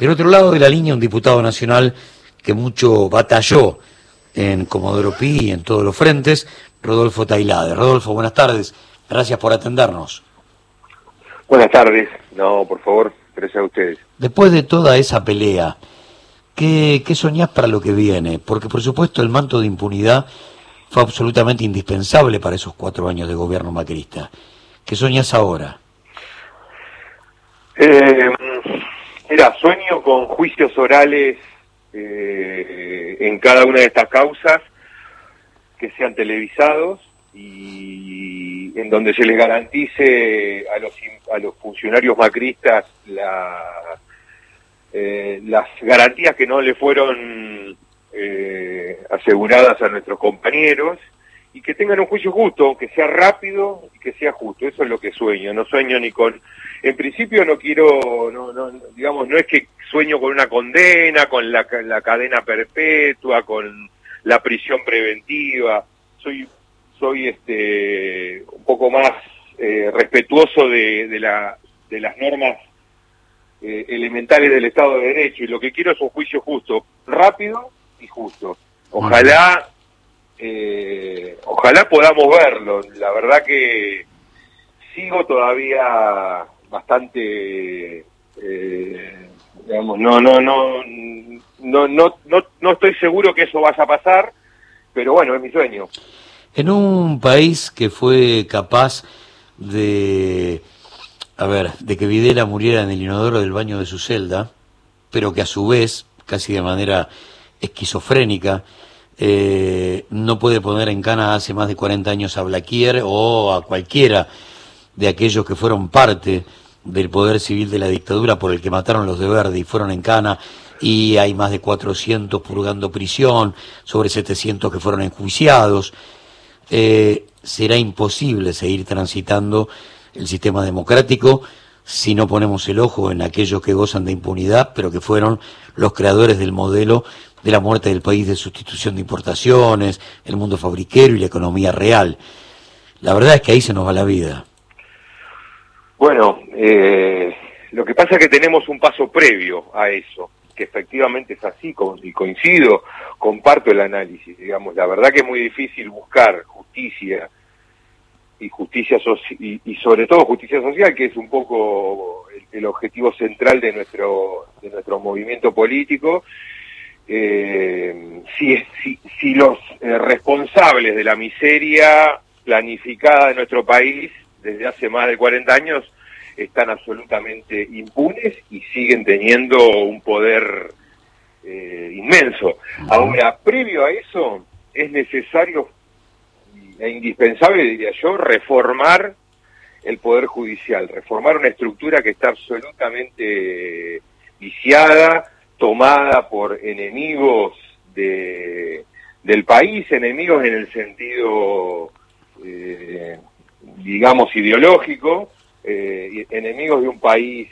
Del otro lado de la línea, un diputado nacional que mucho batalló en Comodoro Pi y en todos los frentes, Rodolfo Tailade. Rodolfo, buenas tardes. Gracias por atendernos. Buenas tardes. No, por favor, gracias a ustedes. Después de toda esa pelea, ¿qué soñás para lo que viene? Porque, por supuesto, el manto de impunidad fue absolutamente indispensable para esos 4 años de gobierno macrista. ¿Qué soñás ahora? Mira, sueño con juicios orales en cada una de estas causas, que sean televisados y en donde se les garantice a los funcionarios macristas las garantías que no le fueron aseguradas a nuestros compañeros, y que tengan un juicio justo, que sea rápido y que sea justo. Eso es lo que sueño. No sueño ni con... En principio no quiero, digamos, no es que sueño con una condena, con la cadena perpetua, con la prisión preventiva. Soy un poco más respetuoso de las normas elementales del Estado de Derecho, y lo que quiero es un juicio justo, rápido y justo. Ojalá podamos verlo. La verdad que sigo todavía bastante, digamos, no estoy seguro que eso vaya a pasar, pero bueno, es mi sueño. En un país que fue capaz de que Videla muriera en el inodoro del baño de su celda, pero que a su vez, casi de manera esquizofrénica, no puede poner en cana hace más de 40 años a Blaquier o a cualquiera de aquellos que fueron parte del poder civil de la dictadura por el que mataron los de Verde y fueron en cana, y hay más de 400 purgando prisión, sobre 700 que fueron enjuiciados. Será imposible seguir transitando el sistema democrático si no ponemos el ojo en aquellos que gozan de impunidad, pero que fueron los creadores del modelo de la muerte del país, de sustitución de importaciones, el mundo fabriquero y la economía real. La verdad es que ahí se nos va la vida. Bueno, lo que pasa es que tenemos un paso previo a eso, que efectivamente es así, y coincido, comparto el análisis, digamos. La verdad que es muy difícil buscar justicia, y sobre todo justicia social, que es un poco el objetivo central de nuestro movimiento político. Si los responsables de la miseria planificada de nuestro país desde hace más de 40 años están absolutamente impunes y siguen teniendo un poder inmenso. Ahora, previo a eso, es necesario e indispensable, diría yo, reformar el Poder Judicial, reformar una estructura que está absolutamente viciada, tomada por enemigos del país, enemigos en el sentido, digamos, ideológico, enemigos de un país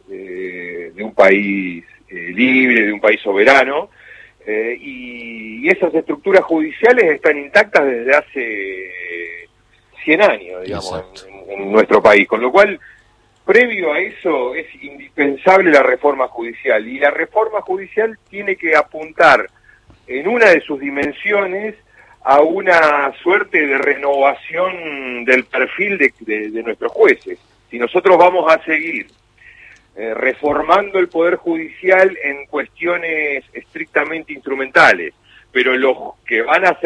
libre, de un país soberano, y esas estructuras judiciales están intactas desde hace 100 años, digamos, en nuestro país, con lo cual, previo a eso, es indispensable la reforma judicial, y la reforma judicial tiene que apuntar en una de sus dimensiones a una suerte de renovación del perfil de nuestros jueces. Si nosotros vamos a seguir reformando el Poder Judicial en cuestiones estrictamente instrumentales, pero los que van a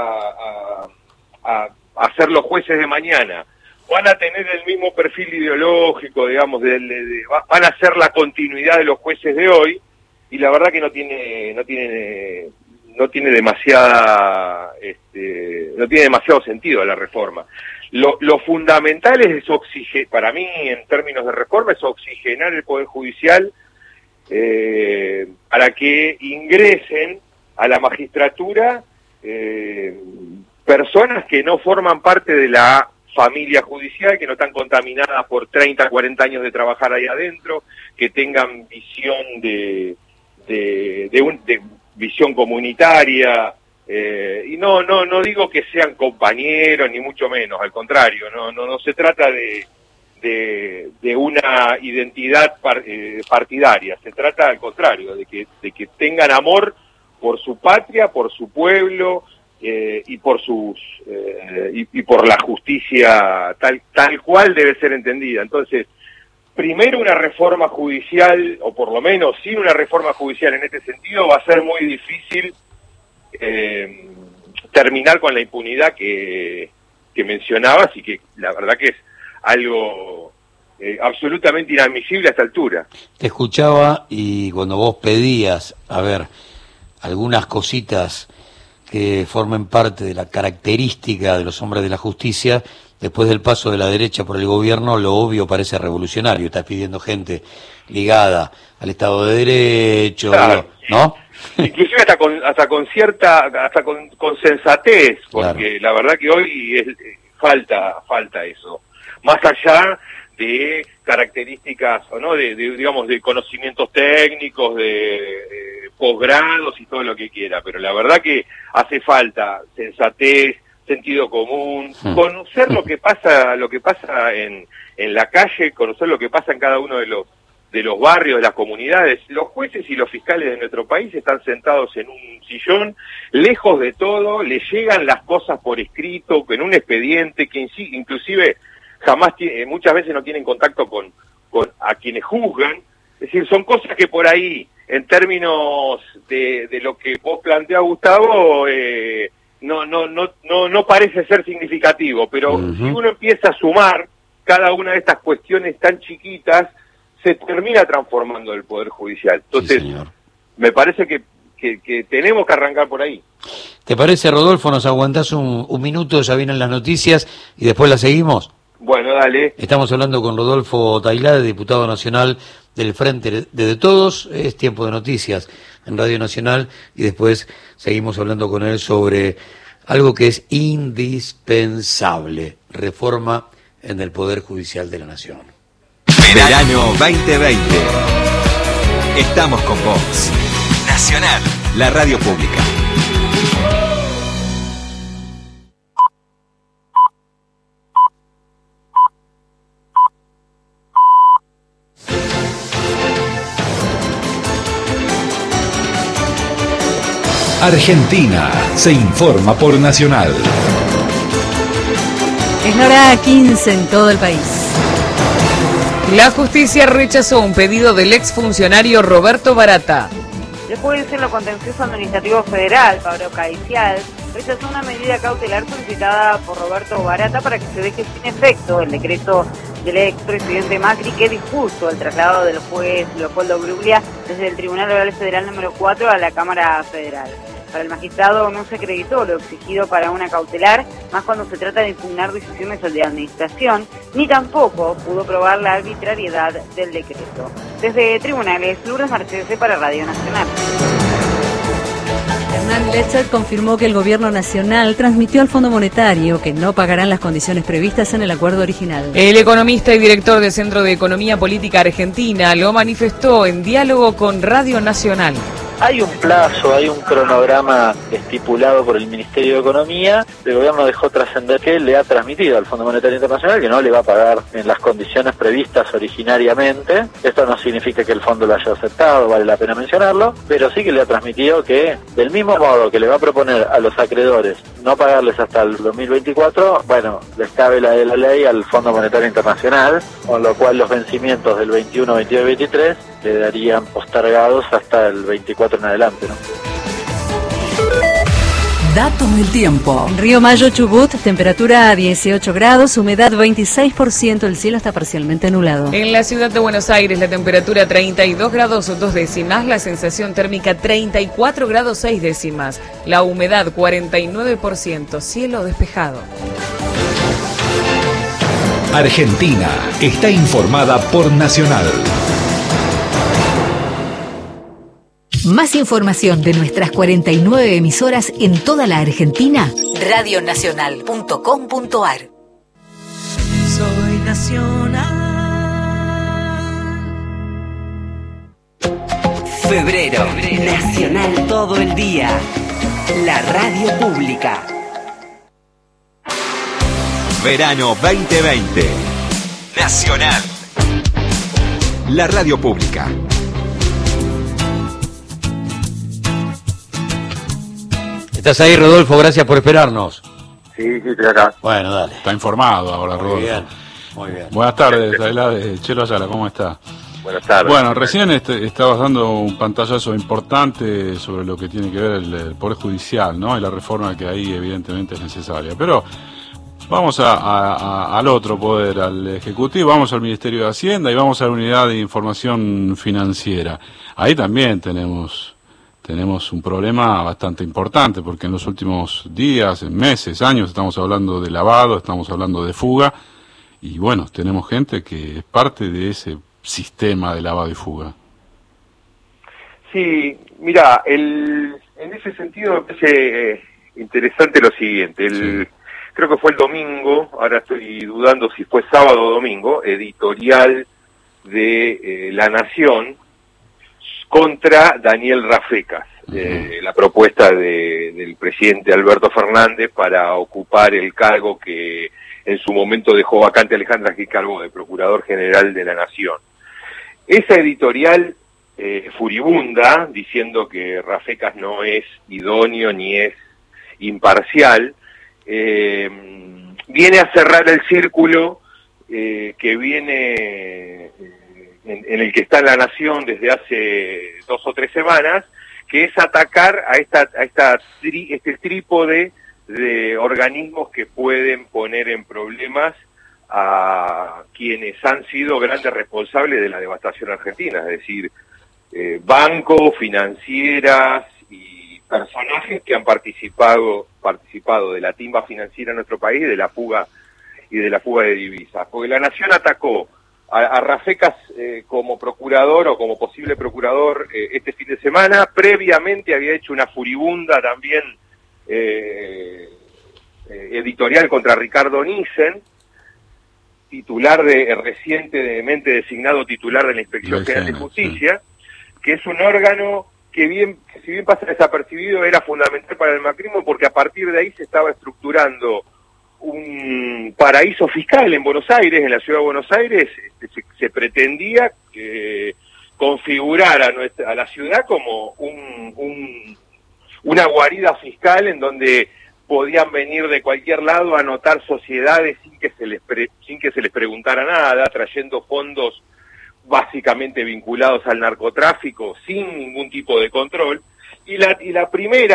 ser los jueces de mañana van a tener el mismo perfil ideológico, digamos, van a ser la continuidad de los jueces de hoy, y la verdad que no tiene demasiado sentido la reforma. Lo fundamental es para mí, en términos de reforma, es oxigenar el Poder Judicial para que ingresen a la magistratura personas que no forman parte de la familia judicial, que no están contaminadas por 30, 40 años de trabajar ahí adentro, que tengan visión de visión comunitaria, y no digo que sean compañeros, ni mucho menos, al contrario, no se trata de de una identidad partidaria. Se trata al contrario, de que tengan amor por su patria, por su pueblo, y por y por la justicia tal cual debe ser entendida. Entonces, primero una reforma judicial, o por lo menos sin una reforma judicial en este sentido, va a ser muy difícil terminar con la impunidad que mencionabas, y que la verdad que es algo absolutamente inadmisible a esta altura. Te escuchaba, y cuando vos pedías, a ver, algunas cositas que formen parte de la característica de los hombres de la justicia, después del paso de la derecha por el gobierno, lo obvio parece revolucionario. Estás pidiendo gente ligada al Estado de Derecho, claro, ¿no? Inclusive hasta con sensatez, porque claro, la verdad que hoy falta eso. Más allá de características, o no, digamos, de conocimientos técnicos, de posgrados y todo lo que quiera, pero la verdad que hace falta sensatez, sentido común, conocer lo que pasa en la calle, conocer lo que pasa en cada uno de los barrios, de las comunidades. Los jueces y los fiscales de nuestro país están sentados en un sillón, lejos de todo, les llegan las cosas por escrito, en un expediente que inclusive muchas veces no tienen contacto con a quienes juzgan. Es decir, son cosas que por ahí, en términos de lo que vos planteás, Gustavo, no parece ser significativo, pero si uno empieza a sumar cada una de estas cuestiones tan chiquitas, se termina transformando el Poder Judicial. Entonces, sí, me parece que tenemos que arrancar por ahí. ¿Te parece, Rodolfo? ¿Nos aguantás un minuto? Ya vienen las noticias y después las seguimos. Bueno, dale. Estamos hablando con Rodolfo Tailade, diputado nacional del Frente de Todos. Es tiempo de noticias en Radio Nacional y después seguimos hablando con él sobre algo que es indispensable: reforma en el Poder Judicial de la Nación. Verano 2020. Estamos con vos. Nacional, la radio pública. Argentina se informa por Nacional. Es la hora 15 en todo el país. La justicia rechazó un pedido del exfuncionario Roberto Barata. El juez en lo contencioso administrativo federal, Pablo Caicial, rechazó una medida cautelar solicitada por Roberto Barata para que se deje sin efecto el decreto del expresidente Macri que dispuso el traslado del juez Leopoldo Bruglia desde el Tribunal Oral Federal número 4 a la Cámara Federal. Para el magistrado no se acreditó lo exigido para una cautelar, más cuando se trata de impugnar decisiones de administración, ni tampoco pudo probar la arbitrariedad del decreto. Desde tribunales, Lourdes Marchese para Radio Nacional. Hernán Lechet confirmó que el gobierno nacional transmitió al Fondo Monetario que no pagarán las condiciones previstas en el acuerdo original. El economista y director del Centro de Economía Política Argentina lo manifestó en diálogo con Radio Nacional. Hay un plazo, hay un cronograma estipulado por el Ministerio de Economía. El gobierno dejó trascender que le ha transmitido al Fondo Monetario Internacional que no le va a pagar en las condiciones previstas originariamente. Esto no significa que el fondo lo haya aceptado, vale la pena mencionarlo, pero sí que le ha transmitido que, del mismo modo que le va a proponer a los acreedores no pagarles hasta el 2024, bueno, les cabe la de la ley al Fondo Monetario Internacional, con lo cual los vencimientos del 21, 22 y 23 quedarían postergados hasta el 24 en adelante, ¿no? Datos del tiempo. Río Mayo, Chubut, temperatura a 18 grados, humedad 26%, el cielo está parcialmente nublado. En la ciudad de Buenos Aires, la temperatura 32 grados 2 décimas, la sensación térmica 34 grados 6 décimas, la humedad 49%, cielo despejado. Argentina está informada por Nacional. Más información de nuestras 49 emisoras en toda la Argentina, radionacional.com.ar. Soy Nacional. Febrero, Nacional todo el día. La radio pública. Verano 2020. Nacional. La radio pública. ¿Estás ahí, Rodolfo? Gracias por esperarnos. Sí, estoy acá. Bueno, dale. Está informado ahora, Rodolfo. Muy bien, muy bien. Buenas tardes, Ayala, de Chelo Ayala, ¿cómo está? Buenas tardes. Bueno, recién estabas dando un pantallazo importante sobre lo que tiene que ver el Poder Judicial, ¿no? Y la reforma que ahí evidentemente es necesaria. Pero vamos al otro poder, al Ejecutivo, vamos al Ministerio de Hacienda y vamos a la Unidad de Información Financiera. Ahí también tenemos un problema bastante importante, porque en los últimos días, meses, años, estamos hablando de lavado, estamos hablando de fuga, y bueno, tenemos gente que es parte de ese sistema de lavado y fuga. Sí, mira, en ese sentido me parece interesante lo siguiente. Creo que fue el domingo, ahora estoy dudando si fue sábado o domingo, editorial de La Nación contra Daniel Rafecas, la propuesta del presidente Alberto Fernández para ocupar el cargo que en su momento dejó vacante Alejandra Gil Carbó, de Procurador General de la Nación. Esa editorial furibunda, diciendo que Rafecas no es idóneo ni es imparcial, viene a cerrar el círculo que viene en el que está La Nación desde hace 2 o 3 semanas, que es atacar a este trípode de organismos que pueden poner en problemas a quienes han sido grandes responsables de la devastación argentina, es decir, bancos, financieras y personajes que han participado de la timba financiera en nuestro país y de la fuga de divisas. Porque La Nación atacó a Rafecas como procurador o como posible procurador este fin de semana. Previamente había hecho una furibunda también editorial contra Ricardo Nissen, titular recientemente designado titular de la Inspección General de Justicia, que es un órgano que si bien pasa desapercibido, era fundamental para el macrismo, porque a partir de ahí se estaba estructurando un paraíso fiscal en Buenos Aires, en la ciudad de Buenos Aires. Se pretendía configurar a la ciudad como una guarida fiscal en donde podían venir de cualquier lado a anotar sociedades sin que se les preguntara nada, trayendo fondos básicamente vinculados al narcotráfico sin ningún tipo de control. Y el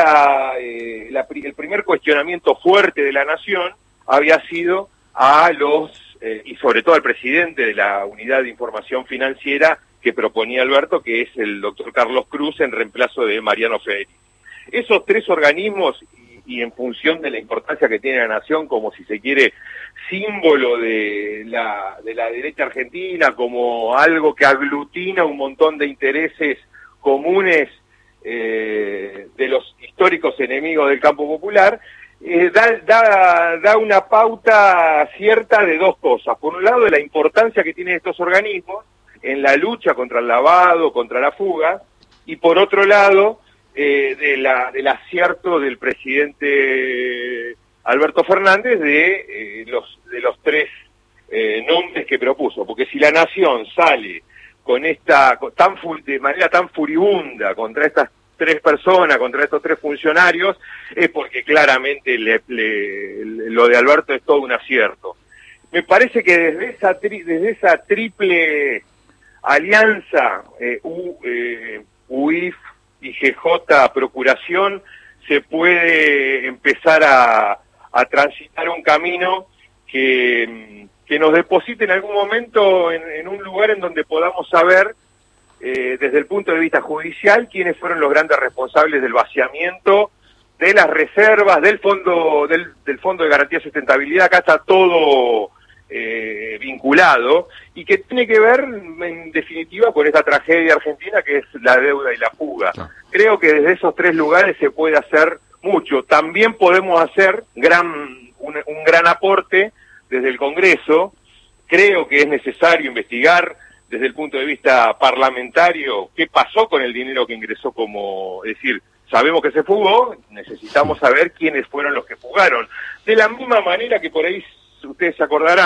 primer cuestionamiento fuerte de La Nación había sido y sobre todo al presidente de la Unidad de Información Financiera que proponía Alberto, que es el doctor Carlos Cruz, en reemplazo de Mariano Federici. Esos 3 organismos, y en función de la importancia que tiene La Nación, como si se quiere, símbolo de la derecha argentina, como algo que aglutina un montón de intereses comunes de los históricos enemigos del campo popular, da una pauta cierta de 2 cosas. Por un lado, de la importancia que tienen estos organismos en la lucha contra el lavado, contra la fuga, y por otro lado, del acierto del presidente Alberto Fernández de los 3 nombres que propuso. Porque si La Nación sale de manera tan furibunda contra estas 3 personas, contra estos 3 funcionarios, es porque claramente lo de Alberto es todo un acierto. Me parece que desde esa triple alianza, UIF, IGJ, Procuración, se puede empezar a transitar un camino que nos deposite en algún momento en un lugar en donde podamos saber, desde el punto de vista judicial, quiénes fueron los grandes responsables del vaciamiento de las reservas del fondo de garantía de sustentabilidad. Acá está todo vinculado, y que tiene que ver en definitiva con esta tragedia argentina que es la deuda y la fuga. Creo que desde esos 3 lugares se puede hacer mucho. También podemos hacer un gran aporte desde el Congreso. Creo que es necesario investigar desde el punto de vista parlamentario qué pasó con el dinero que ingresó es decir, sabemos que se fugó, necesitamos saber quiénes fueron los que fugaron. De la misma manera que por ahí ustedes se acordarán,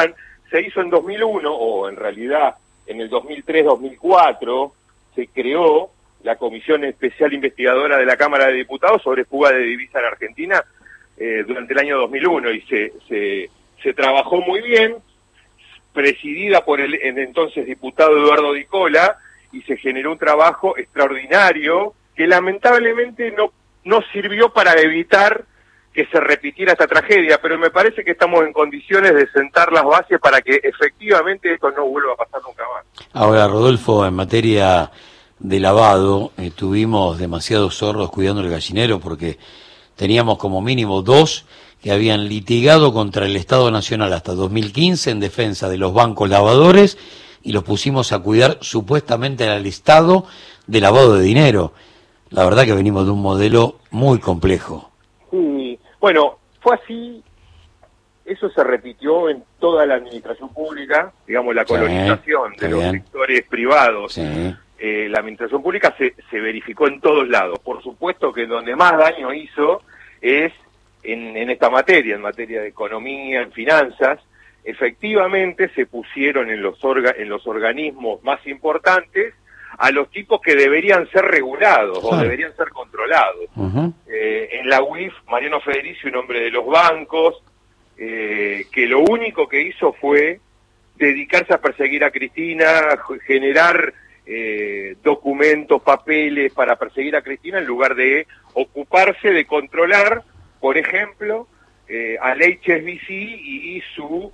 se hizo en 2001, o en realidad en el 2003-2004, se creó la Comisión Especial Investigadora de la Cámara de Diputados sobre fuga de divisa en Argentina durante el año 2001, y se trabajó muy bien, presidida por el entonces diputado Eduardo Di Cola, y se generó un trabajo extraordinario que lamentablemente no sirvió para evitar que se repitiera esta tragedia, pero me parece que estamos en condiciones de sentar las bases para que efectivamente esto no vuelva a pasar nunca más. Ahora, Rodolfo, en materia de lavado, tuvimos demasiados zorros cuidando el gallinero, porque teníamos como mínimo 2 que habían litigado contra el Estado Nacional hasta 2015 en defensa de los bancos lavadores, y los pusimos a cuidar supuestamente al Estado de lavado de dinero. La verdad que venimos de un modelo muy complejo. Sí, bueno, fue así, eso se repitió en toda la administración pública, digamos, la colonización de los sectores privados. Sí. La administración pública se verificó en todos lados. Por supuesto que donde más daño hizo es en esta materia, en materia de economía, en finanzas. Efectivamente se pusieron en los organismos más importantes a los tipos que deberían ser regulados o deberían ser controlados. En la UIF, Mariano Federici, un hombre de los bancos, que lo único que hizo fue dedicarse a perseguir a Cristina, generar documentos, papeles para perseguir a Cristina, en lugar de ocuparse de controlar, por ejemplo, al HSBC y su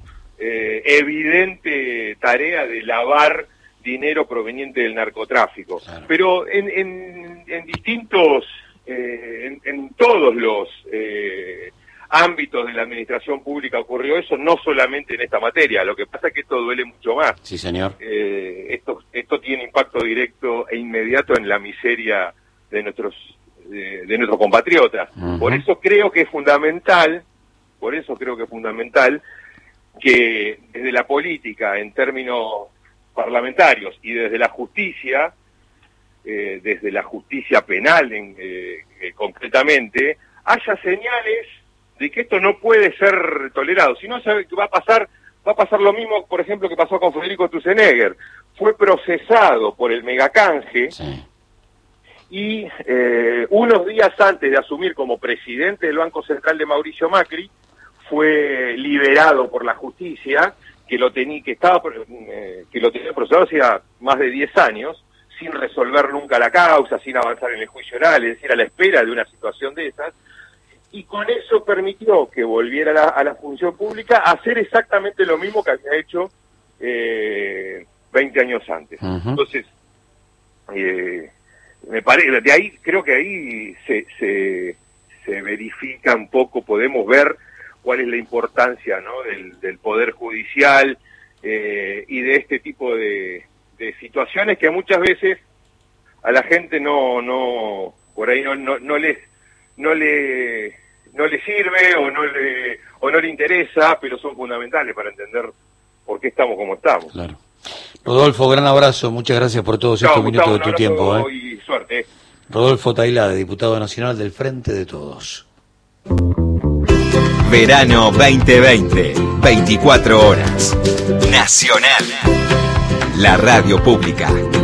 evidente tarea de lavar dinero proveniente del narcotráfico. Claro. Pero en distintos, en todos los ámbitos de la administración pública ocurrió eso, no solamente en esta materia. Lo que pasa es que esto duele mucho más. Sí, señor. Esto tiene impacto directo e inmediato en la miseria de nuestros compatriotas. Por eso creo que es fundamental, que desde la política, en términos parlamentarios, y desde la justicia penal concretamente, haya señales de que esto no puede ser tolerado. Si no, va a pasar lo mismo, por ejemplo, que pasó con Federico Sturzenegger. Fue procesado por el megacanje, y unos días antes de asumir como presidente del Banco Central de Mauricio Macri, fue liberado por la justicia, que lo tenía procesado hacía más de 10 años, sin resolver nunca la causa, sin avanzar en el juicio oral, es decir, a la espera de una situación de esas, y con eso permitió que volviera a la función pública a hacer exactamente lo mismo que había hecho 20 años antes. Entonces, me parece, de ahí, creo que ahí se verifica un poco, podemos ver cuál es la importancia, ¿no?, del Poder Judicial y de este tipo de situaciones que muchas veces a la gente por ahí no le sirve o no le interesa, pero son fundamentales para entender por qué estamos como estamos. Claro. Rodolfo, gran abrazo, muchas gracias por todos estos minutos de tu tiempo. Y suerte. Rodolfo Tailade, diputado nacional del Frente de Todos. Verano 2020, 24 horas. Nacional. La radio pública.